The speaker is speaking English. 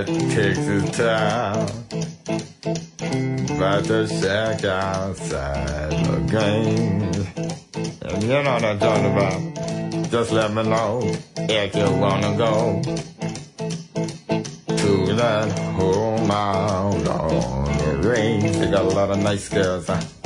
takes his time. About to shack outside the game. And you know what I'm talking about. Just let me know if you wanna go to that home out on the range. They got a lot of nice girls, huh?